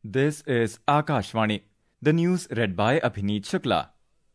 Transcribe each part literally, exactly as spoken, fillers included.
This is Akashvani. The news read by Abhineet Shukla.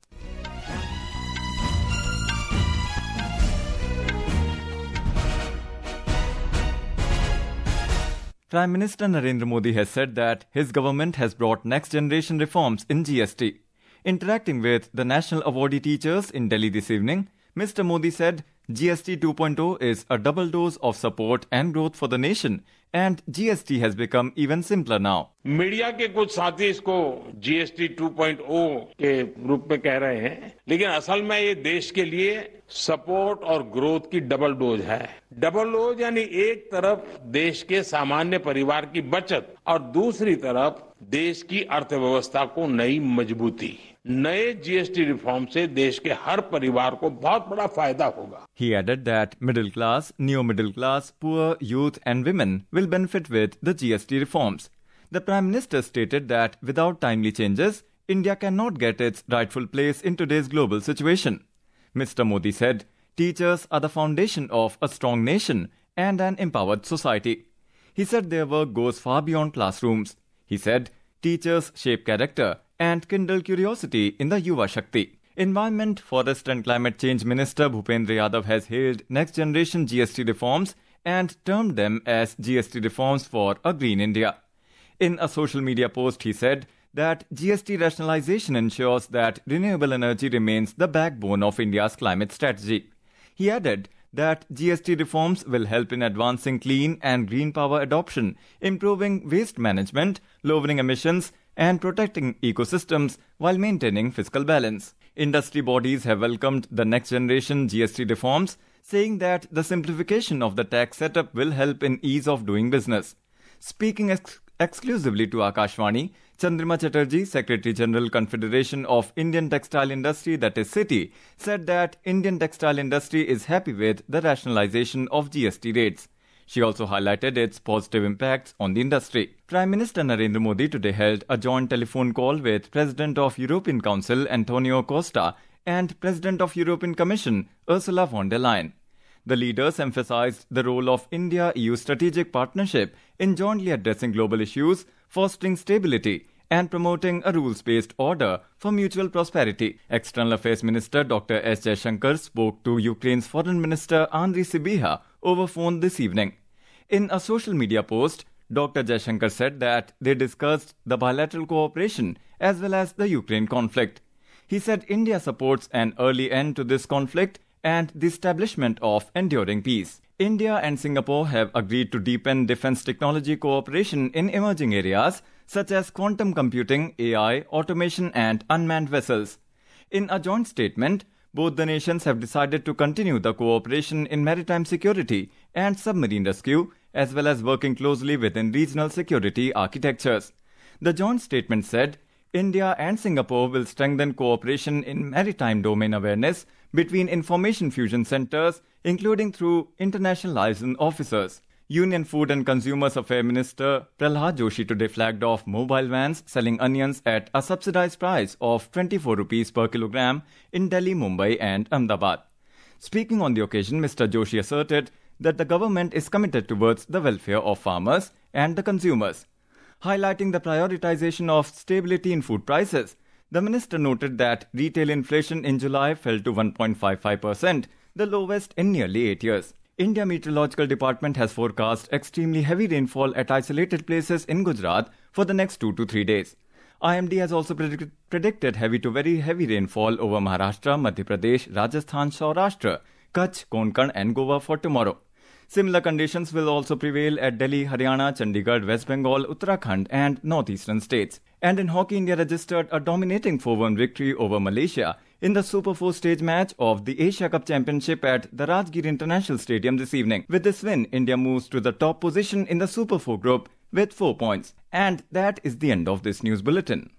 Prime Minister Narendra Modi has said that his government has brought next-generation reforms in G S T. Interacting with the National Awardee Teachers in Delhi this evening, Mister Modi said G S T two point oh is a double dose of support and growth for the nation, and G S T has become even simpler now. Media के कुछ साथी इसको G S T two point O के रूप में कह रहे हैं, लेकिन असल में ये देश के लिए सपोर्ट और ग्रोथ की डबल डोज है। डबल डोज यानी एक तरफ देश के सामान्य परिवार की बचत और दूसरी तरफ देश की अर्थव्यवस्था को नई मजबूती। नए जी एस टी रिफॉर्म से देश के हर परिवार को बहुत बड़ा फायदा होगा। He added that middle class, neo-middle class, poor, youth and women will benefit with the G S T reforms. The Prime Minister stated that without timely changes, India cannot get its rightful place in today's global situation. Mister Modi said, teachers are the foundation of a strong nation and an empowered society. He said their work goes far beyond classrooms. He said, teachers shape character and kindle curiosity in the Yuva Shakti. Environment, Forest and Climate Change Minister Bhupendra Yadav has hailed next generation G S T reforms and termed them as G S T reforms for a green India. In a social media post, he said that G S T rationalization ensures that renewable energy remains the backbone of India's climate strategy. He added that G S T reforms will help in advancing clean and green power adoption, improving waste management, lowering emissions, and protecting ecosystems while maintaining fiscal balance. Industry bodies have welcomed the next generation G S T reforms, saying that the simplification of the tax setup will help in ease of doing business. Speaking ex- exclusively to Akashvani, Chandrima Chatterjee, Secretary General Confederation of Indian Textile Industry, that is CITI, said that Indian textile industry is happy with the rationalization of G S T rates. She also highlighted its positive impacts on the industry. Prime Minister Narendra Modi today held a joint telephone call with President of European Council Antonio Costa and President of European Commission Ursula von der Leyen. The leaders emphasized the role of India-E U strategic partnership in jointly addressing global issues, fostering stability, and promoting a rules-based order for mutual prosperity. External Affairs Minister Doctor S. Jaishankar spoke to Ukraine's Foreign Minister Andriy Sybiha over phone this evening. In a social media post, Doctor Jaishankar said that they discussed the bilateral cooperation as well as the Ukraine conflict. He said India supports an early end to this conflict and the establishment of enduring peace. India and Singapore have agreed to deepen defense technology cooperation in emerging areas such as quantum computing, A I, automation and unmanned vessels. In a joint statement, both the nations have decided to continue the cooperation in maritime security and submarine rescue, as well as working closely within regional security architectures. The joint statement said, India and Singapore will strengthen cooperation in maritime domain awareness between information fusion centers, including through international liaison officers. Union Food and Consumers Affairs Minister Prahlad Joshi today flagged off mobile vans selling onions at a subsidized price of twenty-four rupees per kilogram in Delhi, Mumbai and Ahmedabad. Speaking on the occasion, Mister Joshi asserted that the government is committed towards the welfare of farmers and the consumers. Highlighting the prioritization of stability in food prices, the minister noted that retail inflation in July fell to one point five five percent, the lowest in nearly eight years. India Meteorological Department has forecast extremely heavy rainfall at isolated places in Gujarat for the next two to three days. I M D has also predict- predicted heavy to very heavy rainfall over Maharashtra, Madhya Pradesh, Rajasthan, Saurashtra, Kutch, Konkan and Goa for tomorrow. Similar conditions will also prevail at Delhi, Haryana, Chandigarh, West Bengal, Uttarakhand and northeastern states. And in hockey, India registered a dominating four one victory over Malaysia in the Super four stage match of the Asia Cup Championship at the Rajgir International Stadium this evening. With this win, India moves to the top position in the Super four group with four points. And that is the end of this news bulletin.